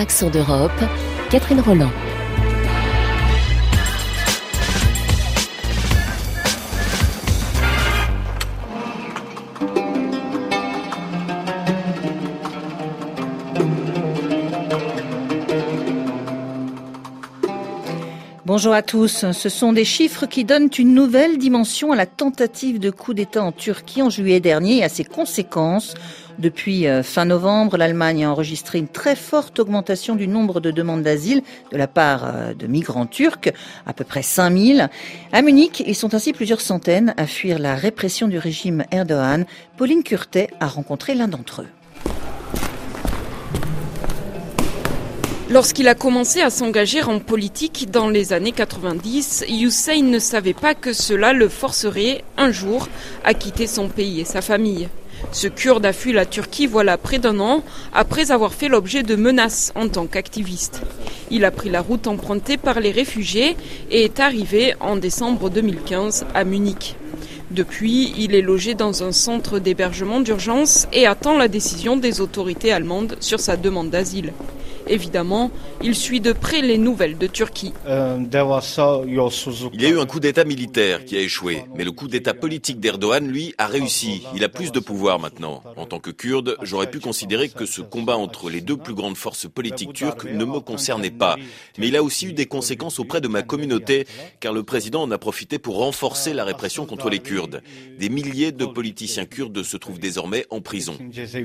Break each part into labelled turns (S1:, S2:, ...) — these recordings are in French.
S1: Accent d'Europe, Catherine Roland.
S2: Bonjour à tous. Ce sont des chiffres qui donnent une nouvelle dimension à la tentative de coup d'État en Turquie en juillet dernier et à ses conséquences. Depuis fin novembre, l'Allemagne a enregistré une très forte augmentation du nombre de demandes d'asile de la part de migrants turcs, à peu près 5000. À Munich, ils sont ainsi plusieurs centaines à fuir la répression du régime Erdogan. Pauline Curtet a rencontré l'un d'entre eux.
S3: Lorsqu'il a commencé à s'engager en politique dans les années 90, Hüseyin ne savait pas que cela le forcerait un jour à quitter son pays et sa famille. Ce Kurde a fui la Turquie voilà près d'un an après avoir fait l'objet de menaces en tant qu'activiste. Il a pris la route empruntée par les réfugiés et est arrivé en décembre 2015 à Munich. Depuis, il est logé dans un centre d'hébergement d'urgence et attend la décision des autorités allemandes sur sa demande d'asile. Évidemment, il suit de près les nouvelles de Turquie.
S4: Il y a eu un coup d'État militaire qui a échoué, mais le coup d'État politique d'Erdogan, lui, a réussi. Il a plus de pouvoir maintenant. En tant que Kurde, j'aurais pu considérer que ce combat entre les deux plus grandes forces politiques turques ne me concernait pas. Mais il a aussi eu des conséquences auprès de ma communauté, car le président en a profité pour renforcer la répression contre les Kurdes. Des milliers de politiciens kurdes se trouvent désormais en prison.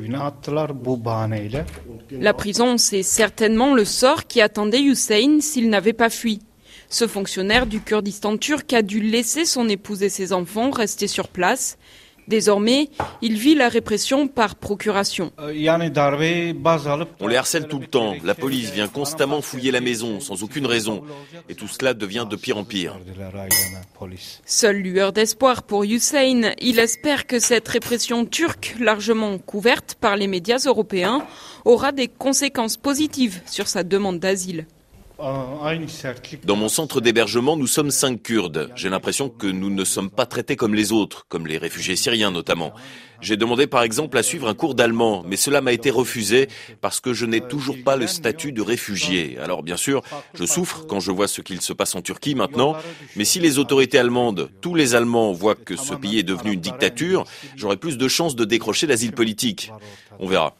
S3: La prison, c'est certainement le sort qui attendait Hüseyin s'il n'avait pas fui. Ce fonctionnaire du Kurdistan turc a dû laisser son épouse et ses enfants rester sur place. Désormais, il vit la répression par procuration.
S4: On les harcèle tout le temps. La police vient constamment fouiller la maison sans aucune raison. Et tout cela devient de pire en pire.
S3: Seule lueur d'espoir pour Hüseyin, il espère que cette répression turque, largement couverte par les médias européens, aura des conséquences positives sur sa demande d'asile.
S4: Dans mon centre d'hébergement, nous sommes 5 Kurdes. J'ai l'impression que nous ne sommes pas traités comme les autres, comme les réfugiés syriens notamment. J'ai demandé par exemple à suivre un cours d'allemand, mais cela m'a été refusé parce que je n'ai toujours pas le statut de réfugié. Alors bien sûr, je souffre quand je vois ce qu'il se passe en Turquie maintenant, mais si les autorités allemandes, tous les Allemands voient que ce pays est devenu une dictature, j'aurai plus de chances de décrocher l'asile politique. On verra.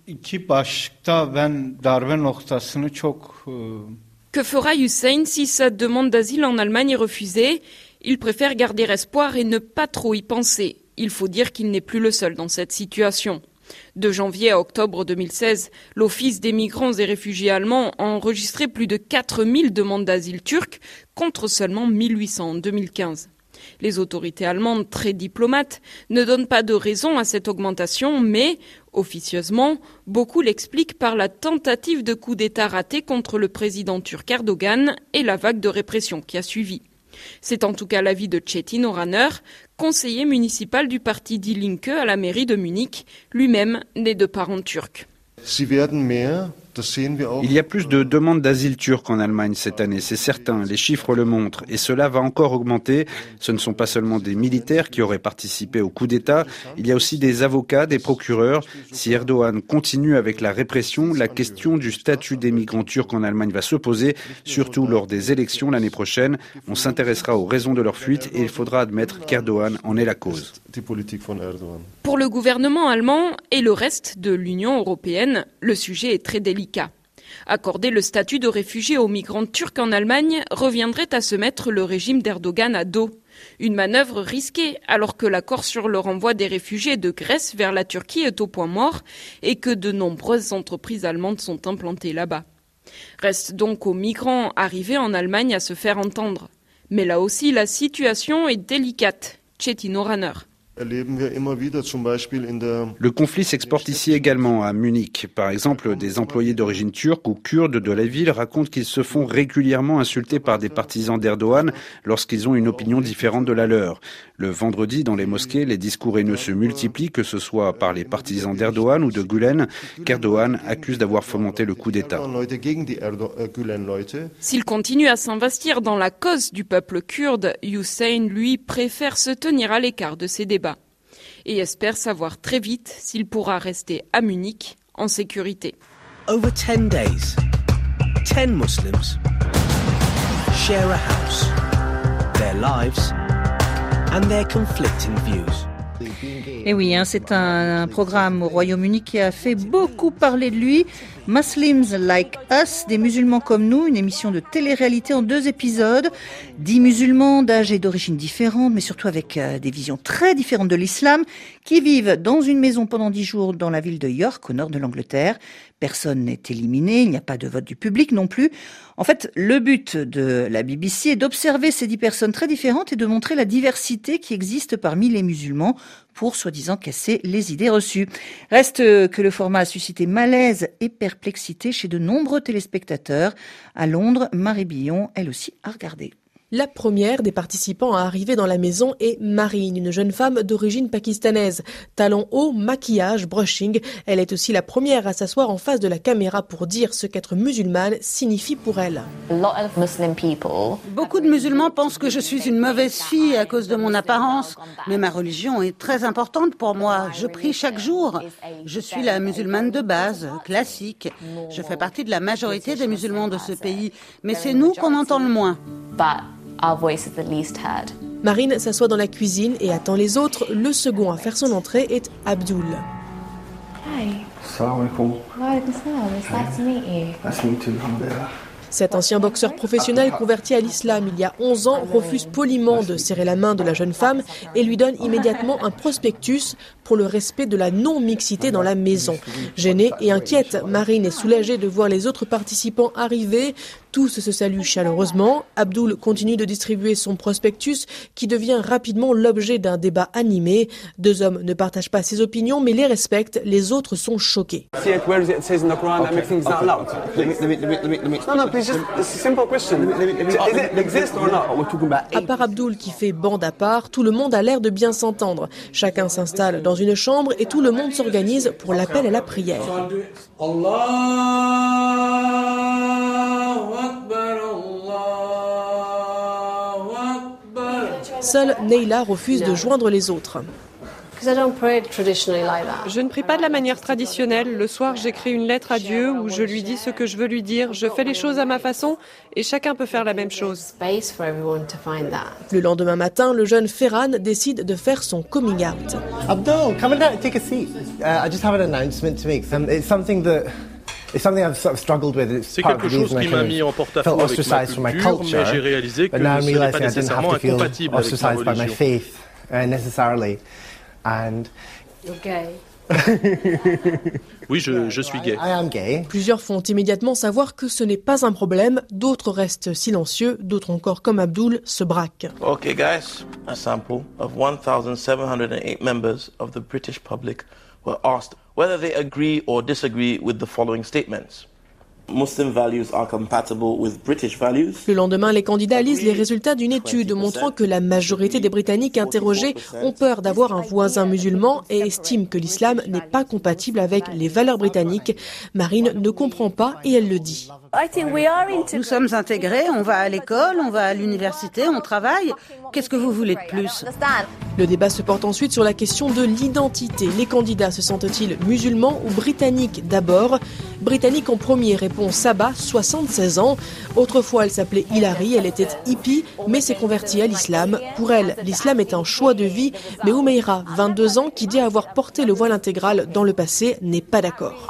S3: Que fera Hüseyin si sa demande d'asile en Allemagne est refusée ? Il préfère garder espoir et ne pas trop y penser. Il faut dire qu'il n'est plus le seul dans cette situation. De janvier à octobre 2016, l'Office des migrants et réfugiés allemands a enregistré plus de 4000 demandes d'asile turques contre seulement 1800 en 2015. Les autorités allemandes, très diplomates, ne donnent pas de raison à cette augmentation, mais, officieusement, beaucoup l'expliquent par la tentative de coup d'État raté contre le président turc Erdogan et la vague de répression qui a suivi. C'est en tout cas l'avis de Çetin Oraner, conseiller municipal du parti Die Linke à la mairie de Munich, lui-même né de parents turcs.
S5: Il y a plus de demandes d'asile turques en Allemagne cette année, c'est certain, les chiffres le montrent, et cela va encore augmenter. Ce ne sont pas seulement des militaires qui auraient participé au coup d'État, il y a aussi des avocats, des procureurs. Si Erdogan continue avec la répression, la question du statut des migrants turcs en Allemagne va se poser, surtout lors des élections l'année prochaine. On s'intéressera aux raisons de leur fuite et il faudra admettre qu'Erdogan en est la cause.
S3: Pour le gouvernement allemand et le reste de l'Union européenne, le sujet est très délicat. Accorder le statut de réfugié aux migrants turcs en Allemagne reviendrait à se mettre le régime d'Erdogan à dos. Une manœuvre risquée alors que l'accord sur le renvoi des réfugiés de Grèce vers la Turquie est au point mort et que de nombreuses entreprises allemandes sont implantées là-bas. Reste donc aux migrants arrivés en Allemagne à se faire entendre. Mais là aussi, la situation est délicate. Çetin Oraner.
S5: Le conflit s'exporte ici également, à Munich. Par exemple, des employés d'origine turque ou kurde de la ville racontent qu'ils se font régulièrement insulter par des partisans d'Erdogan lorsqu'ils ont une opinion différente de la leur. Le vendredi, dans les mosquées, les discours haineux se multiplient, que ce soit par les partisans d'Erdogan ou de Gülen, qu'Erdogan accuse d'avoir fomenté le coup d'État.
S3: S'il continue à s'investir dans la cause du peuple kurde, Hüseyin, lui, préfère se tenir à l'écart de ces débats et espère savoir très vite s'il pourra rester à Munich en sécurité.
S6: Over 10 days, 10 Muslims share a house, their lives and their conflicting views.
S2: Et oui, c'est un programme au Royaume-Uni qui a fait beaucoup parler de lui. Muslims Like Us, des musulmans comme nous, une émission de télé-réalité en 2 épisodes. 10 musulmans d'âge et d'origine différentes, mais surtout avec des visions très différentes de l'islam, qui vivent dans une maison pendant 10 jours dans la ville de York, au nord de l'Angleterre. Personne n'est éliminé, il n'y a pas de vote du public non plus. En fait, le but de la BBC est d'observer ces 10 personnes très différentes et de montrer la diversité qui existe parmi les musulmans pour soi-disant casser les idées reçues. Reste que le format a suscité malaise et perplexité chez de nombreux téléspectateurs. À Londres, Marie Billon, elle aussi, a regardé.
S7: La première des participants à arriver dans la maison est Marine, une jeune femme d'origine pakistanaise. Talons hauts, maquillage, brushing. Elle est aussi la première à s'asseoir en face de la caméra pour dire ce qu'être musulmane signifie pour elle.
S8: Beaucoup de musulmans pensent que je suis une mauvaise fille à cause de mon apparence. Mais ma religion est très importante pour moi. Je prie chaque jour. Je suis la musulmane de base, classique. Je fais partie de la majorité des musulmans de ce pays. Mais c'est nous qu'on entend le moins.
S7: Marine s'assoit dans la cuisine et attend les autres. Le second à faire son entrée est Abdul.
S9: Assalamu alaikum. Wa alaikum salam. It's nice to meet you. Nice to meet you, alhamdulillah.
S7: Cet ancien boxeur professionnel converti à l'islam il y a 11 ans refuse poliment de serrer la main de la jeune femme et lui donne immédiatement un prospectus pour le respect de la non-mixité dans la maison. Gênée et inquiète, Marine est soulagée de voir les autres participants arriver. Tous se saluent chaleureusement. Abdul continue de distribuer son prospectus qui devient rapidement l'objet d'un débat animé. 2 hommes ne partagent pas ses opinions mais les respectent. Les autres sont choqués. À part Abdul qui fait bande à part, tout le monde a l'air de bien s'entendre. Chacun s'installe dans une chambre et tout le monde s'organise pour l'appel à la prière. Seule Neila refuse de joindre les autres.
S10: Je ne prie pas de la manière traditionnelle. Le soir, j'écris une lettre à Dieu où je lui dis ce que je veux lui dire. Je fais les choses à ma façon et chacun peut faire la même chose.
S7: Le lendemain matin, le jeune Ferran décide de faire son coming out.
S11: Abdul, come and take a seat. I just have an announcement to make. It's something I've sort of struggled with.
S12: C'est quelque chose qui m'a mis en porte-à-faux avec ma culture, mais j'ai réalisé que ce n'est pas nécessairement incompatible avec ma religion.
S11: And
S7: You're gay.
S12: Oui, je suis gay.
S11: I am gay.
S7: Plusieurs font immédiatement savoir que ce n'est pas un problème, d'autres restent silencieux, d'autres encore comme Abdul se braquent.
S13: Okay guys, a sample of 1,708 members of the British public were asked whether they agree or disagree with the following statements. Muslim values are compatible with British values.
S7: Le lendemain, les candidats lisent les résultats d'une étude montrant que la majorité des Britanniques interrogés ont peur d'avoir un voisin musulman et estiment que l'islam n'est pas compatible avec les valeurs britanniques. Marine ne comprend pas et elle le dit.
S8: Nous sommes intégrés, on va à l'école, on va à l'université, on travaille. Qu'est-ce que vous voulez de plus ?
S7: Le débat se porte ensuite sur la question de l'identité. Les candidats se sentent-ils musulmans ou britanniques d'abord ? Britannique en premier, répond Saba, 76 ans. Autrefois, elle s'appelait Hilary, elle était hippie, mais s'est convertie à l'islam. Pour elle, l'islam est un choix de vie, mais Oumeira, 22 ans, qui dit avoir porté le voile intégral dans le passé, n'est pas d'accord.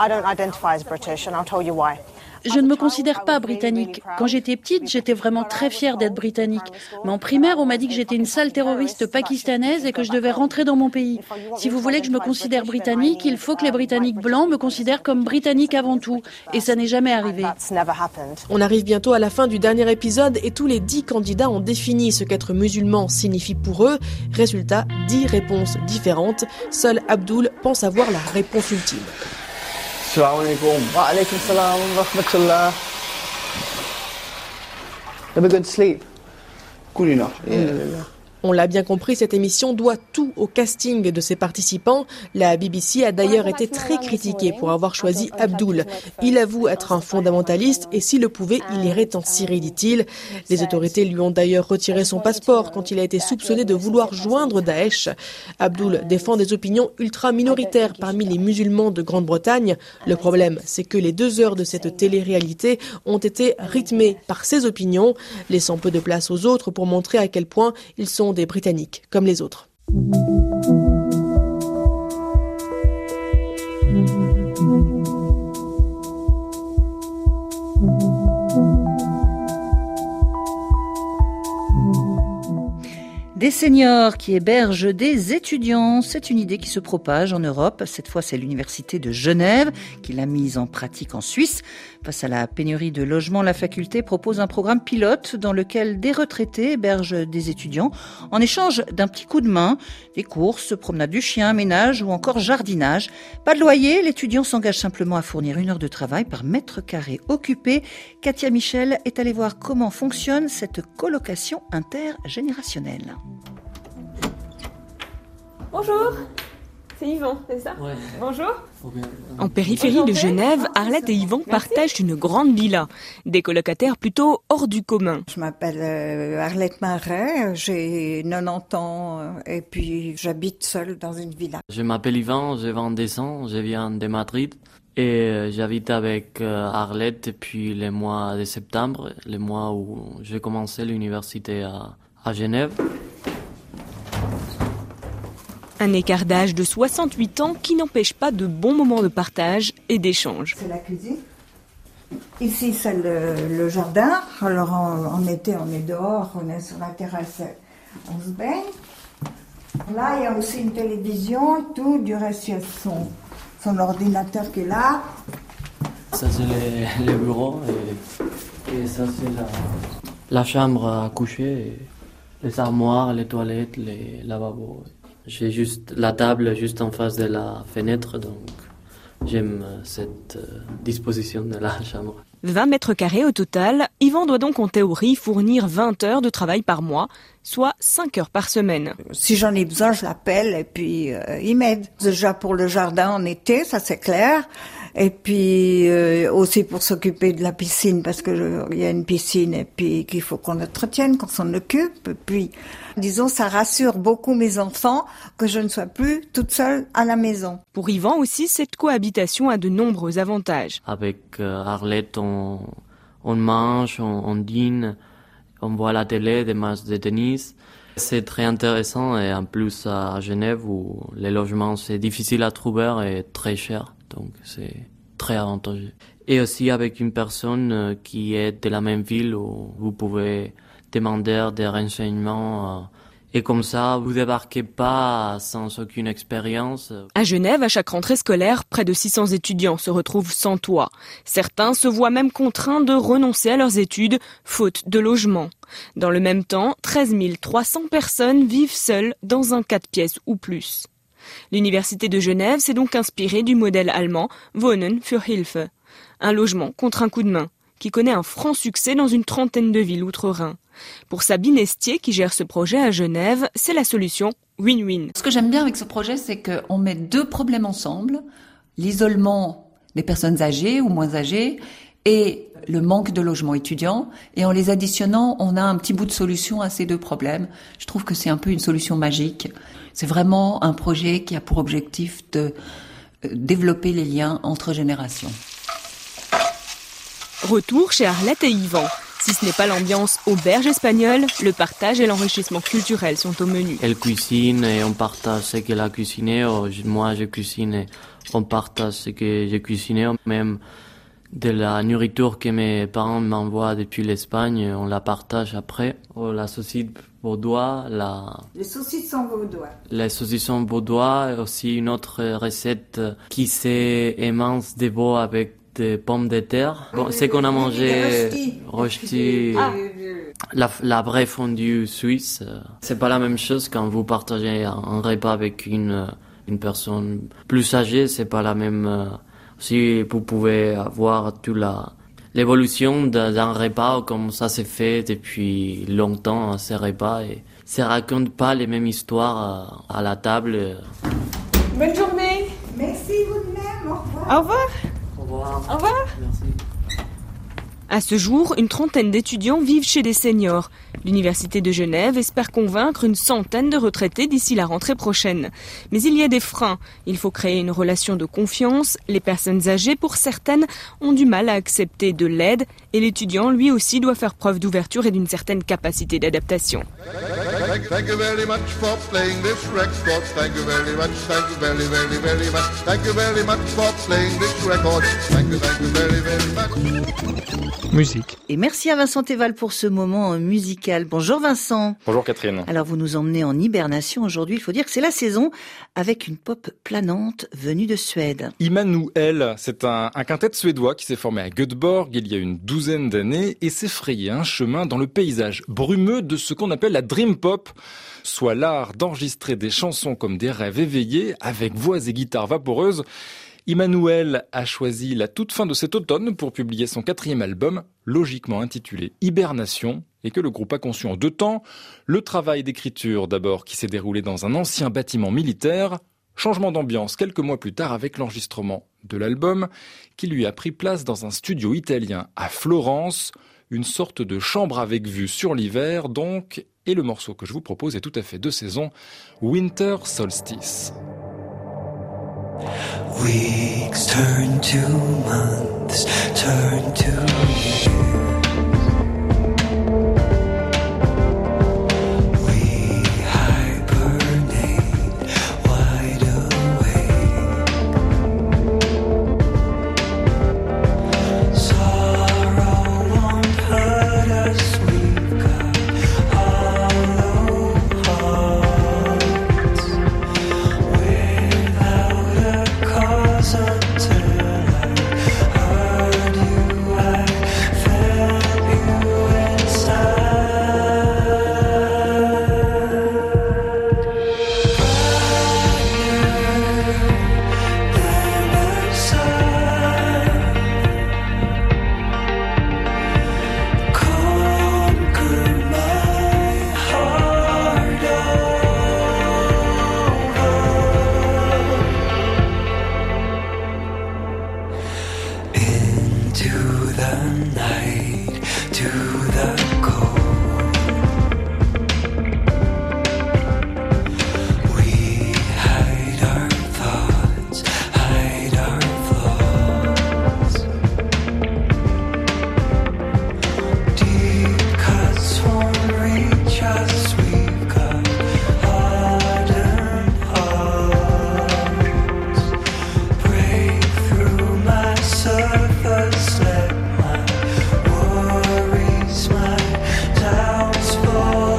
S14: Je ne me considère pas britannique. Quand j'étais petite, j'étais vraiment très fière d'être britannique. Mais en primaire, on m'a dit que j'étais une sale terroriste pakistanaise et que je devais rentrer dans mon pays. Si vous voulez que je me considère britannique, il faut que les Britanniques blancs me considèrent comme britannique avant tout. Et ça n'est jamais arrivé.
S7: On arrive bientôt à la fin du dernier épisode et tous les 10 candidats ont défini ce qu'être musulman signifie pour eux. Résultat, 10 réponses différentes. Seul Abdul pense avoir la réponse ultime.
S11: Assalamu alaikum. Wa alaikum salam wa rahmatullah. Have a good sleep.
S9: Good enough. Yeah.
S7: On l'a bien compris, cette émission doit tout au casting de ses participants. La BBC a d'ailleurs été très critiquée pour avoir choisi Abdul. Il avoue être un fondamentaliste et s'il le pouvait, il irait en Syrie, dit-il. Les autorités lui ont d'ailleurs retiré son passeport quand il a été soupçonné de vouloir joindre Daesh. Abdul défend des opinions ultra-minoritaires parmi les musulmans de Grande-Bretagne. Le problème, c'est que les 2 heures de cette télé-réalité ont été rythmées par ses opinions, laissant peu de place aux autres pour montrer à quel point ils sont des Britanniques comme les autres.
S2: Des seniors qui hébergent des étudiants, c'est une idée qui se propage en Europe. Cette fois, c'est l'université de Genève qui l'a mise en pratique en Suisse. Face à la pénurie de logements, la faculté propose un programme pilote dans lequel des retraités hébergent des étudiants en échange d'un petit coup de main, des courses, promenade du chien, ménage ou encore jardinage. Pas de loyer, l'étudiant s'engage simplement à fournir 1 heure de travail par mètre carré occupé. Katia Michel est allée voir comment fonctionne cette colocation intergénérationnelle.
S15: Bonjour, c'est Yvan, c'est ça? Ouais. Bonjour.
S16: En périphérie de Genève, Arlette et Yvan partagent une grande villa. Des colocataires plutôt hors du commun.
S17: Je m'appelle Arlette Marais, j'ai 90 ans et puis j'habite seule dans une villa.
S18: Je m'appelle Yvan, j'ai 22 ans, je viens de Madrid. Et j'habite avec Arlette depuis le mois de septembre, le mois où j'ai commencé l'université à Genève.
S16: Un écart d'âge de 68 ans qui n'empêche pas de bons moments de partage et d'échange.
S17: C'est la cuisine. Ici, c'est le jardin. Alors, en été, on est dehors, on est sur la terrasse, on se baigne. Là, il y a aussi une télévision et tout. Du reste, il y a son ordinateur qui est là.
S18: Ça, c'est le bureau et ça, c'est la chambre à coucher. Les armoires, les toilettes, les lavabos. J'ai juste la table juste en face de la fenêtre, donc j'aime cette disposition de la chambre.
S16: 20 mètres carrés au total, Yvan doit donc en théorie fournir 20 heures de travail par mois, soit 5 heures par semaine.
S17: Si j'en ai besoin, je l'appelle et puis il m'aide. Déjà pour le jardin en été, ça c'est clair. Et puis aussi pour s'occuper de la piscine, parce que il y a une piscine et puis qu'il faut qu'on l'entretienne, qu'on s'en occupe. Et puis, disons, ça rassure beaucoup mes enfants que je ne sois plus toute seule à la maison.
S16: Pour Yvan aussi, cette cohabitation a de nombreux avantages.
S18: Avec Arlette, on mange, on dîne, on voit la télé, des matchs de tennis. C'est très intéressant et en plus à Genève où les logements c'est difficile à trouver et très cher. Donc c'est très avantageux. Et aussi avec une personne qui est de la même ville où vous pouvez demander des renseignements. Et comme ça, vous débarquez pas sans aucune expérience.
S16: À Genève, à chaque rentrée scolaire, près de 600 étudiants se retrouvent sans toit. Certains se voient même contraints de renoncer à leurs études, faute de logement. Dans le même temps, 13 300 personnes vivent seules dans un 4 pièces ou plus. L'université de Genève s'est donc inspirée du modèle allemand Wohnen für Hilfe, un logement contre un coup de main, qui connaît un franc succès dans une trentaine de villes outre-Rhin. Pour Sabine Estier, qui gère ce projet à Genève, c'est la solution win-win.
S19: Ce que j'aime bien avec ce projet, c'est qu'on met 2 problèmes ensemble, l'isolement des personnes âgées ou moins âgées et le manque de logements étudiants. Et en les additionnant, on a un petit bout de solution à ces 2 problèmes. Je trouve que c'est un peu une solution magique. C'est vraiment un projet qui a pour objectif de développer les liens entre générations.
S16: Retour chez Arlette et Yvan. Si ce n'est pas l'ambiance auberge espagnole, le partage et l'enrichissement culturel sont au menu.
S18: Elle cuisine et on partage ce qu'elle a cuisiné. Moi, je cuisine et on partage ce que j'ai cuisiné. Même de la nourriture que mes parents m'envoient depuis l'Espagne, on la partage après. La saucisse vaudois,
S17: Les saucissons vaudois.
S18: Les saucissons vaudois et aussi une autre recette qui c'est émince de veau avec des pommes de terre. Bon, c'est qu'on a mangé rösti, la vraie fondue suisse. C'est pas la même chose quand vous partagez un repas avec une personne plus âgée, c'est pas la même. Si vous pouvez avoir toute l'évolution d'un repas comme ça s'est fait depuis longtemps, ces repas. Et ça raconte pas les mêmes histoires à la table.
S15: Bonne journée.
S17: Merci vous de même. Au revoir.
S15: Au revoir.
S18: Au revoir.
S15: Au revoir.
S18: Merci.
S16: À ce jour, une trentaine d'étudiants vivent chez des seniors. L'Université de Genève espère convaincre une centaine de retraités d'ici la rentrée prochaine. Mais il y a des freins. Il faut créer une relation de confiance. Les personnes âgées, pour certaines, ont du mal à accepter de l'aide. Et l'étudiant, lui aussi, doit faire preuve d'ouverture et d'une certaine capacité d'adaptation.
S20: Thank you very much for playing this record. Thank you very much. Thank you very, very, very much. Thank you very much for playing this record. Thank you very, very much.
S2: Musique. Et merci à Vincent Théval pour ce moment musical. Bonjour Vincent.
S21: Bonjour Catherine.
S2: Alors vous nous emmenez en hibernation aujourd'hui. Il faut dire que c'est la saison avec une pop planante venue de Suède.
S21: Immanuel, c'est un quintet suédois qui s'est formé à Göteborg il y a une douzaine d'années et s'est frayé un chemin dans le paysage brumeux de ce qu'on appelle la dream pop, soit l'art d'enregistrer des chansons comme des rêves éveillés avec voix et guitare vaporeuses. Immanuel a choisi la toute fin de cet automne pour publier son 4e album, logiquement intitulé Hibernation, et que le groupe a conçu en 2 temps. Le travail d'écriture d'abord qui s'est déroulé dans un ancien bâtiment militaire, changement d'ambiance quelques mois plus tard avec l'enregistrement de l'album qui lui a pris place dans un studio italien à Florence, une sorte de chambre avec vue sur l'hiver donc, et le morceau que je vous propose est tout à fait de saison, Winter Solstice.
S22: Weeks turn to months, turn to years. We hibernate, wide awake. Sorrow won't hurt us, we've got hollow hearts. Without a cause until I heard you, I felt you inside. Brighter than the sun, conquer my heart over. Into the night, to the cold. We hide our thoughts, hide our flaws. Deep cuts won't reach us, we've got hardened hearts. Break through my surface, let my worries, my doubts fall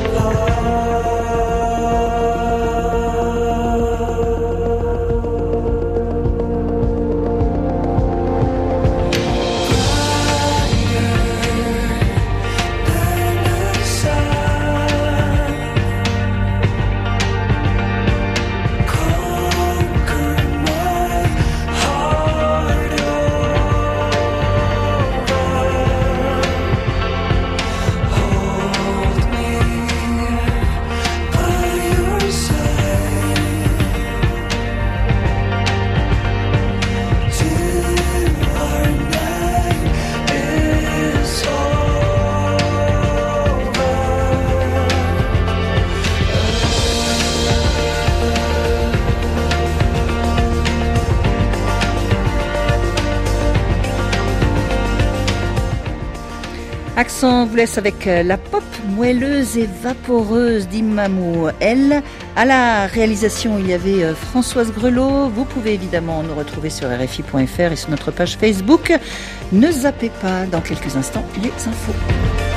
S2: Accent vous laisse avec la pop moelleuse et vaporeuse d'Immanuel. À la réalisation, il y avait Françoise Grelot. Vous pouvez évidemment nous retrouver sur RFI.fr et sur notre page Facebook. Ne zappez pas, dans quelques instants, les infos.